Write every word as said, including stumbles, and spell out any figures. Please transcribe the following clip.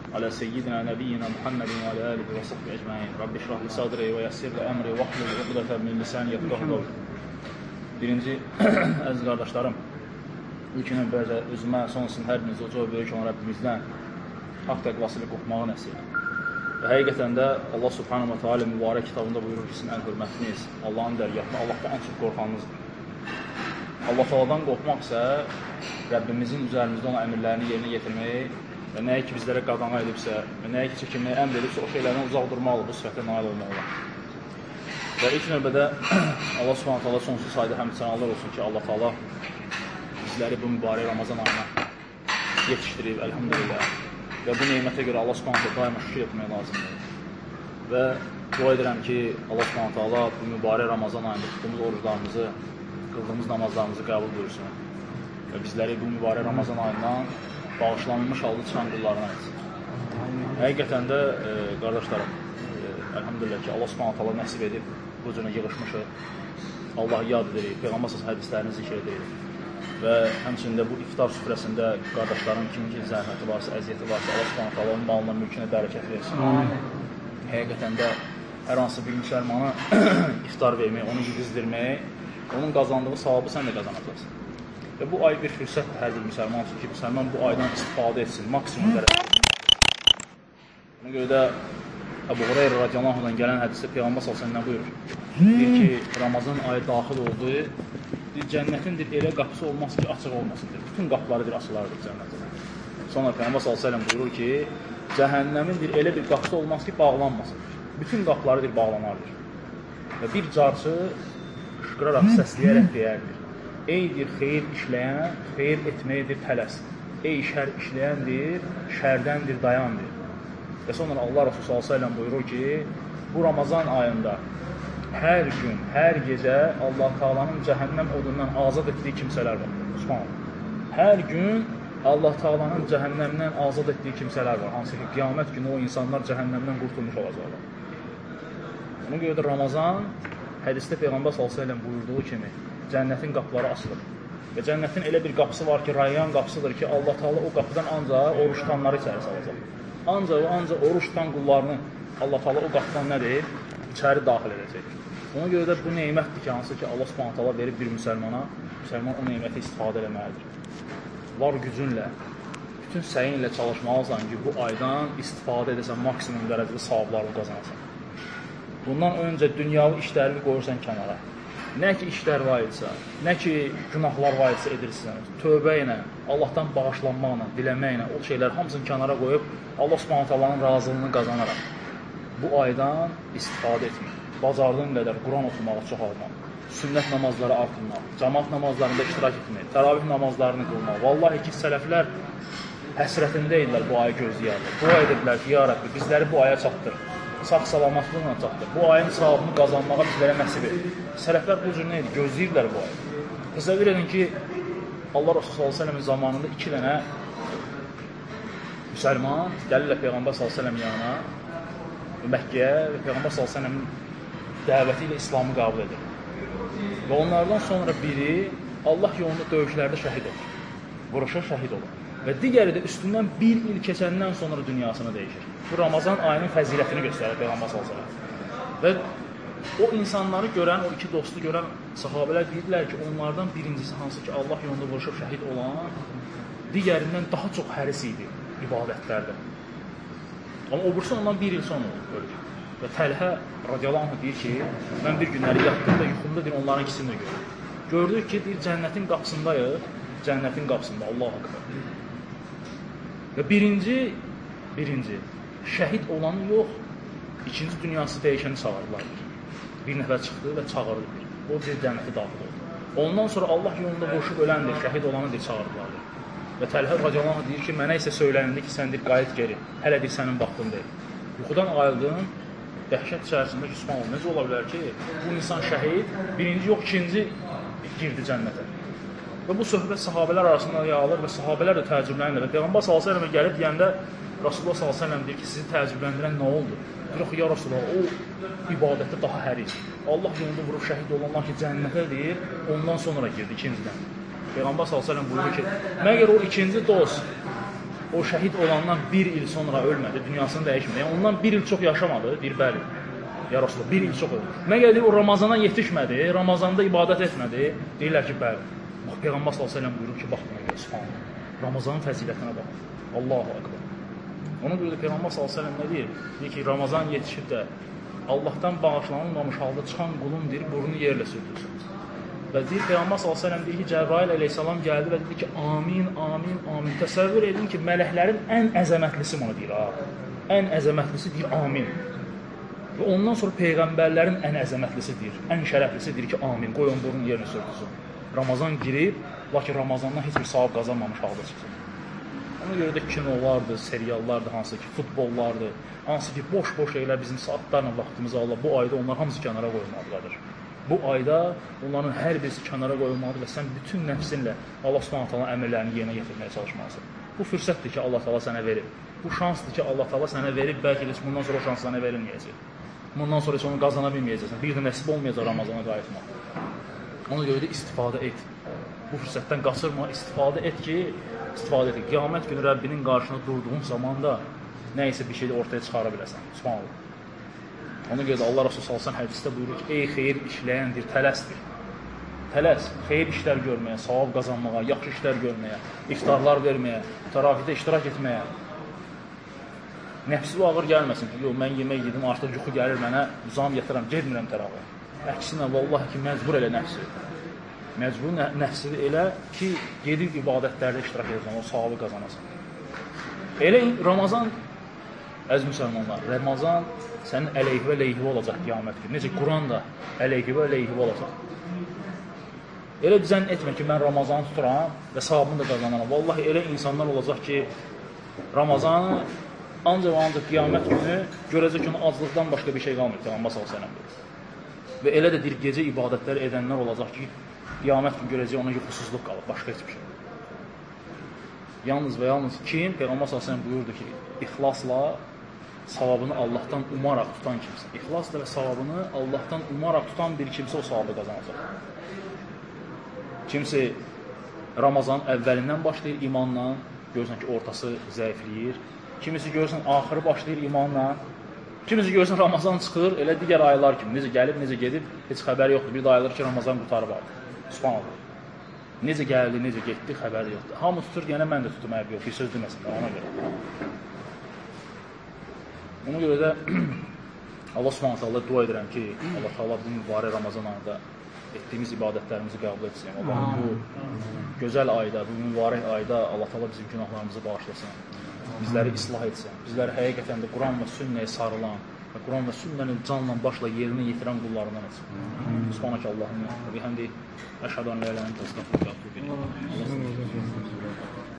على سيدنا نبينا محمد وعلى آله وصحبه أجمعين. Rabbi şrah li sadri və yassir li əmri və hlul uqdatan min lisani yefqahu qawli. Birinci, əziz qardaşlarım, ilk növbədə özümə, sonrasında hər birinizə uca və böyük olan Rabbimizdən haqq təqvası ilə qorxmağı nəsib. Və həqiqətən də Allah Subhanahu wa Taala mübarək kitabında buyurur ki, sizin ən hörmətliniz Allahın dərgahında Allahdan ən çox qorxanınızdır. Allah Taala'dan qorxmaq isə Rəbbimizin üzərimizdə olan əmrlərini yerinə yetirmək və nəyə ki bizlərə qadağan edibsə və nəyə ki çəkinməyə əmr edibsə o şeylərdən uzaq durmalı, bu sifətə nail olmalı. Və ilk növbədə Allah Subhanahu Taala sonsuz sayda həmd sənalar olsun ki, Allah Taala bizləri bu mübarək Ramazan ayına yetişdirib, əlhamdülillah. Və bu nemətə görə Allah Subhanahu Taala daima şükür etmək lazımdır. Və dua edirəm ki, Allah Subhanahu Taala bu mübarək Ramazan ayında tutduğumuz oruclarımızı, qıldığımız namazlarımızı qəbul buyursun və bizləri bu mübarək Ramazan ayından bağışlanmış halda çıxan qullarına etsin. Həqiqətən də e, qardaşlarım, e, əlhamdülillah ki, Allah Subhanahu Taala nəsib edib bu cürə yığışmışıq. Allahı yad edirik, Peyğəmbər hədislərini zikr edirik. Və həmçində bu iftar süfrəsində qardaşların kimin zəhməti varsa, əziyyəti varsa, Allah Subhanahu Taala onun malına, mülkünə bərəkət versin. Həqiqətən də hər hansı bir müsəlmana iftar vermək, onu yedizdirmək, onun qazandığı savabı sən də qazanacaqsın. Və bu ay bir fürsətdir hər bir müsəlman üçün ki, müsəlman bu aydan istifadə etsin, maksimum dərəcədə. Buna görə də Əbu Hureyra radiyallahu anhudan gələn hədisdə Peyğəmbər sallallahu əleyhi və səlləm buyurur. Deyir ki, Ramazan ayı daxil oldu, deyir, cənnətin deyir, elə qapısı olmaz ki, açıq olmasın, deyir. Bütün qapıları deyir, açılardır cənnətin. Sonra Peyğəmbər sallallahu əleyhi və səlləm buyurur ki, cəhənnəmin deyir, elə bir qapısı olmaz ki, bağlanmasın. Bütün qapıları deyir, bağlanardır. Və bir carçı qışqıraraq, səsləyərək deyərdir. Eydir xeyir işləyən, xeyir etməkdir tələs. Ey şər işləyəndir, şərdəndir dayandır. Və sonra Allah Resulü sallallahu əleyhi və səlləm buyurur ki, bu Ramazan ayında hər gün, hər gecə Allah Taala'nın cəhənnəm odundan azad etdiyi kimsələr var. Subhanallah. Hər gün Allah Taala'nın cəhənnəmdən azad etdiyi kimsələr var. Hansı ki, qiyamət günü o insanlar cəhənnəmdən qurtulmuş olacaqlar. Buna görə də Ramazan hədisdə Peyğəmbər sallallahu əleyhi və səlləm buyurduğu kimi cənnətin qapıları açılır. Və cənnətin elə bir qapısı var ki, Rayyan qapısıdır ki, Allah Taala o qapıdan ancaq oruç tutanları içəri salacaq. Ancaq o ancaq oruç tutan qullarını Allah Taala o qapıdan nə deyir? İçəri daxil edəcək. Ona görə də bu nemətdir ki, hansı ki Allah Subhanahu taala verib bir müsəlmana, müsəlman o neməti istifadə etməlidir. Var gücünlə, bütün səyinlə çalışmalısan ki, bu aydan istifadə edəsən, maksimum dərəcədə savablarını qazanasan. Bundan öncə dünyavi işlərini qoyursan kənara. Nə ki işlər var idisə, nə ki günahlar var idisə edirsən, tövbə ilə, Allahdan bağışlanmaqla, diləməklə, o şeyləri hamısını kənara qoyub Allah Subhanahu taalanın razılığını qazanaraq bu aydan istifadə etmək. Bacardığın qədər Quran oxumağı çoxaltmaq, sünnət namazları artırmaq, cəmaət namazlarında iştirak etmək, təravih namazlarını qılmaq. Vallahi ki, sələflər həsrətində idilər bu ayı gözləyərlər. Dua edirlər ki, ya Rabbi, bizləri bu aya çatdır. Sağ-salamatlıqla çatdır. Bu ayın savabını qazanmağa bizlərə nəsib edir. Sələflər bu cür nə edir? Gözləyirlər bu ayı. Təsəvvür edin ki, Allah Resulü sallallahu əleyhi və səlləmin zamanında iki dənə müsəlman gəlirlər Peyğəmbər sallallahu əleyhi və səlləm yanına Məkkəyə və Peyğəmbər sallallahu əleyhi və səlləmin dəvəti ilə İslamı qəbul edir. Və onlardan sonra biri Allah yolunda döyüşlərdə şəhid olur. Vuruşa şəhid olur. Və digəri də üstündən bir il keçəndən sonra dünyasını dəyişir. Bu Ramazan ayının fəzilətini göstərir Peyğəmbər sallallahu əleyhi və səlləm. Və o insanları görən, o iki dostu görən sahabələr deyirlər ki, onlardan birincisi hansı ki Allah yolunda vuruşub şəhid olan, digərindən daha çox həris idi ibadətlərdə. Amma o birisi ondan bir il sonra ölür. Və Təlhə radiyallahu anh deyir ki, mən bir günləri yatdım da yuxumda deyir, onların ikisini də gördüm. Gördük ki, deyir, cənnətin qapısındayıq, cənnətin qapısında, Allah-u Akbar. Və birinci, birinci, şəhid olanı yox, ikinci dünyası dəyişəni çağırdılar. Bir nəfər çıxdı və çağırdı. O bir cənnəti daxil oldu. Ondan sonra Allah yolunda vuruşub öləndir, şəhid olanı deyir, çağırdılar. Və Təlhə radiyallahu anh deyir ki, mənə isə söylənildi ki, sən deyir, qayıt geri, hələ deyir, sənin vaxtın deyil. Yuxudan ayıldın, dəhşət içərisində ki, subhanallah, necə ola bilər ki, bu insan şəhid, birinci yox, ikinci girdi cənnətə. Və bu söhbət sahabələr arasında yayılır və sahabələr də təəccüblənirlər. Və Peyğəmbər sallallahu əleyhi və səlləm gəlib deyəndə Rasulullah sallallahu əleyhi və səlləm deyir ki, sizi təəccübləndirən nə oldu? Deyir, ya Rasulullah, o ibadətdə daha həris. Allah yolunda vurub şəhid olanlar ki, cənnətə deyir, ondan sonra girdi ikincidən. Peyğəmbər sallallahu əleyhi və səlləm buyurur ki, məgər o ikinci dost o şəhid olandan bir il sonra ölmədi, dünyasını dəyişmədi. Yəni, ondan bir il çox yaşamadı, deyir, bəli. Ya Rasulullah, bir il çox öldü. Məgər deyir, o Ramazana yetişmədi, Ramazanda ibadət etmədi. Deyirlər ki, bəli. Bax, Peyğəmbər sallallahu əleyhi və səlləm buyurur ki, bax buna görə, subhanallah. Ramazanın fəzilətinə bax. Allahu akbar. Ona görə də Peyğəmbər sallallahu əleyhi və səlləm nə deyir? Deyir ki, Ramazan yetişib də Allahdan bağışlanılmamış halda çıxan qulun deyir, burnu yerlə sürtülsün. Və deyir, Peyğəmbər sallallahu əleyhi və səlləm deyir ki, Cəbrail əleyhissalam gəldi və dedi ki, amin, amin, amin. Təsəvvür edin ki, mələklərin ən əzəmətlisi bunu deyir, ha. Ən əzəmətlisi deyir, amin. Və ondan sonra Peyğəmbərlərin ən əzəmətlisi deyir, ən şərəflisi deyir ki, amin, qoy onun burnu yerlə sürtülsün. Ramazan girib, lakin Ramazandan heç bir savab qazanmamış halda çıxsın. Ona görə də kinolardır, seriallardır, hansı ki, futbollardır, hansı ki, boş-boş şeylər bizim saatlarla vaxtımızı alır. Bu ayda onlar hamısı kənara qoyulmalıdır. Bu ayda onların hər birisi kənara qoyulmalıdır və sən bütün nəfsinlə Allah Subhanahu taala əmrlərini yerinə yetirməyə çalışmalısan. Bu fürsətdir ki, Allah Taala sənə verib. Bu şansdır ki, Allah Taala sənə verib, bəlkə də bundan sonra o şans sənə verilməyəcək. Bundan sonra heç onu qazana bilməyəcəksən. Bir də nəsib olmayacaq Ramazana qayıtmaq. Ona görə də istifadə et. Bu fürsətdən qaçırma, istifadə et ki, istifadə et. Qiyamət günü Rəbbinin qarşısında durduğun zaman da nə isə bir şeyi ortaya çıxara biləsən. Subhanallah. Ona görə də Allah Rəsulü sallallahu əleyhi və səlləm hədisdə buyurur ki, ey xeyir işləyəndir, tələsdir. Tələs, xeyir işlər görməyə, savab qazanmağa, yaxşı işlər görməyə, iftarlar verməyə, təravihdə iştirak etməyə. Nəfsi ağır gəlməsin ki, yox, mən yemək yedim, artıq yuxu gəlir mənə, uzam yatıram, gedmirəm təravih. Əksinə, vallahi ki, məcbur elə nəfsi. Məcbur nəfsi elə ki, gedib ibadətlərdə iştirak edəsən, o savabı qazanasan. Elə Ramazan, əziz müsəlmanlar, Ramazan sənin əleyhivə əleyhivə olacaq qiyamət günü. Necə Quran da əleyhivə əleyhivə olacaq. Elə düzən etmə ki, mən Ramazanı tuturam və savabını da qazanaram. Vallahi elə insanlar olacaq ki, Ramazanı ancaq ancaq qiyamət günü görəcək ki, onun aclıqdan başqa bir şey qalmır. Peyğəmbər sallallahu əleyhi və səlləm. Və elə də deyir, gecə ibadətləri edənlər olacaq ki, qiyamət günü görəcək ona yuxusuzluq qalır, başqa heç bir şey. Yalnız və yalnız kim? Peyğəmbər sallallahu əleyhi və səlləm buyurdu ki, ixlasla savabını Allahdan umaraq tutan kimsə, ixlasla və savabını Allahdan umaraq tutan bir kimsə o savabı qazanacaq. Kimsə Ramazanın əvvəlindən başlayır imanla, görürsən ki, ortası zəifləyir. Kimisi görürsən, axırı başlayır imanla. Kimisi görürsən, Ramazan çıxır, elə digər aylar kimi, necə gəlib, necə gedib, heç xəbəri yoxdur. Bir də aylar ki, Ramazan qutarı vardır. Subhanallah. Necə gəldi, necə getdi, xəbəri yoxdur. Hamı tutur, yenə mən də tutum, əbi yox, bir söz deməsin, ona görə. Ona görə də Allah Subhanahu taala dua edirəm ki, Allah Taala bu mübarək Ramazan ayında etdiyimiz ibadətlərimizi qəbul etsin. Allah bu gözəl ayda, bu mübarək ayda Allah Taala bizim günahlarımızı bağışlasın. Bizləri islah etsin. Bizləri həqiqətən də Quran və sünnəyə sarılan və Quran və sünnəni canla başla yerinə yetirən qullarından etsin. Subhanək Allahümə və bihamdik. Əşhədu an la ilahe illə ente estəğfiruke və etûbü ileyk.